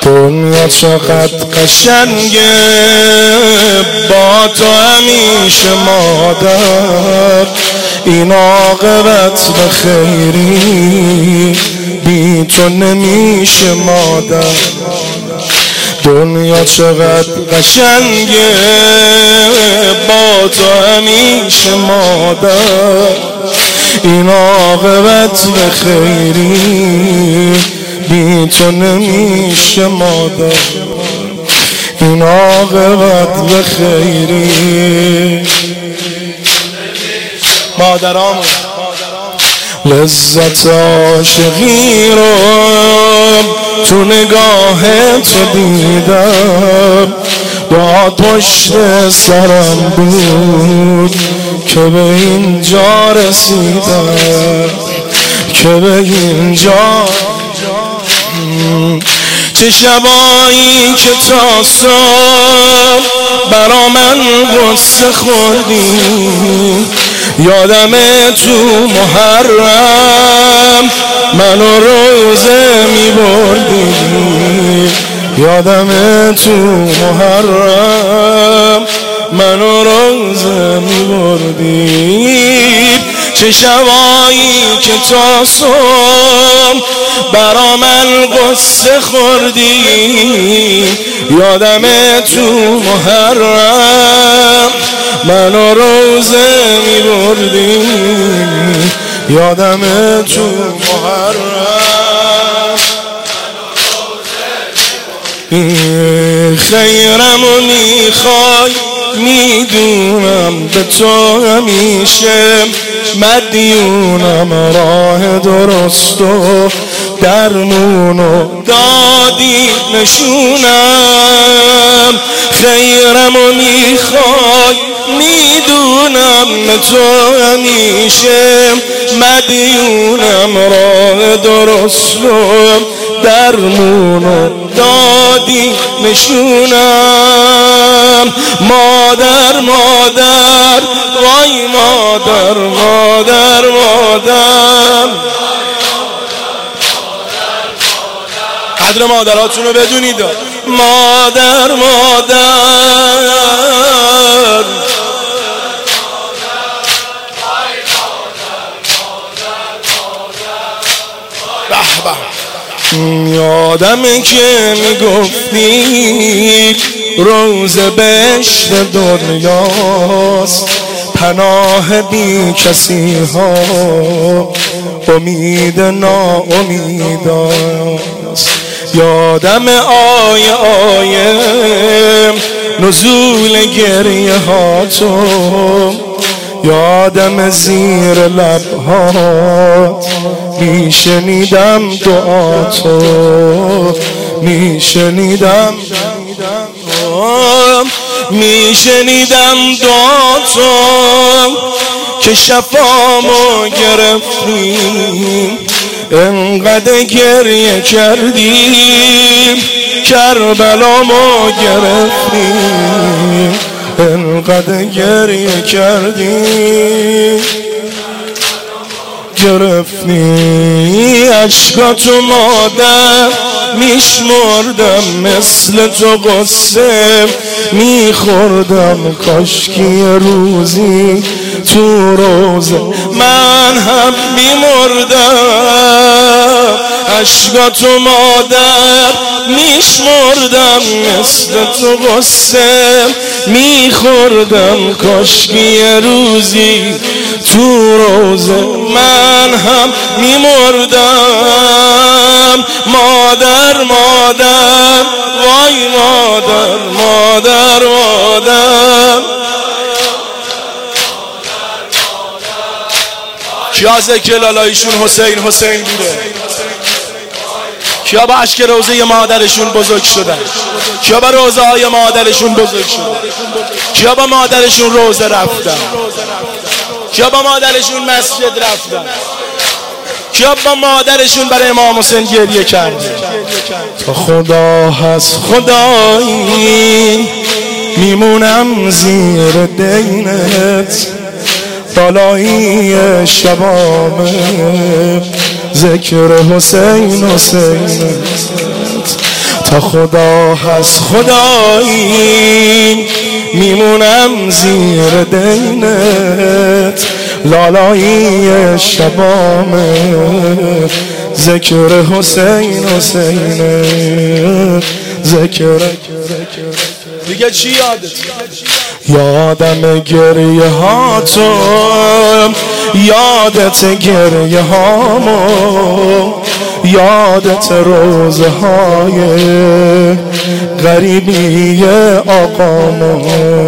دنیا چقدر قشنگه با تو همیشه مادر، این عاقبت به خیری بی تو نمیشه مادر. دنیا چقدر قشنگه با تو همیشه مادر، این عاقبت به خیری بی تو نمیشه مادر، این عاقبت به خیری. مادرامون لذت عاشقی رو تو نگاه تو دیدم، با پشت سرم بود که به اینجا رسیدم، که به اینجا. چه شبایی که تا صبح برا من غصه خوردی، یادمه تو محرم منو روزه می بردی، یادمه تو محرم منو روزه می بردی. چه شبایی که تا صبح برا من غصه خوردی، یادمه تو محرم منو روزه می بردی، یادمه تو محرم. خیرمو میخوای میدونم به تو همیشه مدیونم، راه درست و درمونو دادی نشونم. خیرمو میخوای میدونم به تو همیشه مدیونم، راه درست و درمونو دادی نشونم. مادر مادر وای مادر مادر مادر، قدر مادراتون رو بدونید. مادر مادر یادمه که میگفتی روز بهشت دنیاست، پناه بی کسی ها امید ناامیداست. یادم آیه آیه نزول گریه ها تو، یادم زیر لبهات میشنیدم دعاتو، میشنیدم دعاتو که شفامو گرفتی، انقدر گریه کردی کربلامو گرفتی، انقدر گریه کردی گرفتی. عشقاتو مادر میشمردم، مثل تو قصه میخوردم، کاشکی روزی تو روزه من هم میمردم. عشقاتو مادر میشمردم، مثل تو قصه میخوردم، کاشکی روزی تو روزه من هم میمردم. مادر مادر وای مادر مادر مادر. کیا ذکر لالایشون حسین بوده؟ کیا با اشک روزه مادرشون بزرگ شدن؟ کیا با روزه های مادرشون بزرگ شدن؟ کیا با مادرشون روزه رفتن؟ کیا با مادرشون مسجد رفتن؟ کیا با مادرشون برای امام حسین گریه کردن؟ تا خدا هست خدایی میمونم زیر دینت، بالایی شبامه ذکر حسین حسینت. تا خدا هست خدایی میمونم زیر دینت لالایی شبامه ذکر حسین حسینت ذکر دیگه چی یادت؟ یادم گریه ها تو یادت گریه هامو یادت روزه های غریبی آقامو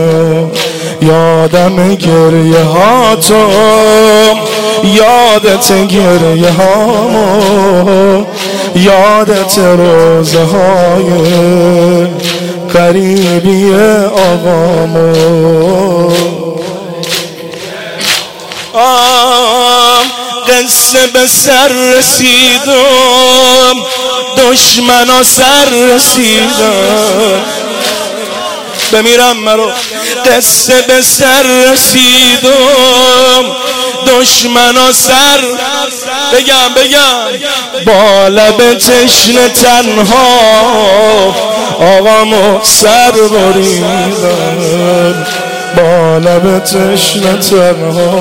یادم گریه ها تو یادت گریه هامو یادت روزه های غریبی آقامو قصه به سر رسیدم دشمنا سر رسیدم بمیرم مرو قصه به سر رسیدم دشمنا سر بگم با لب تشنه تنها آقامو سر بریدم با لب تشنه تنها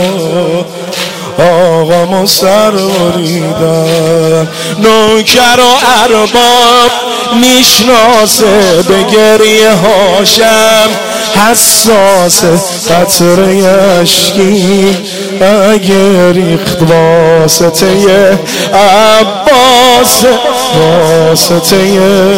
آقامو سر بریدم نوکر و ارباب میشناسه به گریه هاشم حساسه قطره اشکی اگه ریخت واسطه عباس واسطه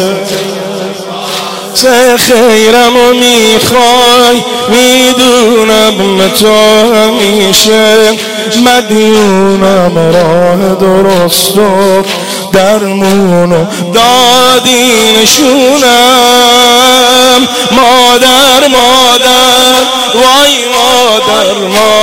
چه خیرمو میخوای میدونم تو همیشه مدیونم راه درست و درمونو دادی نشونم مادر وای مادر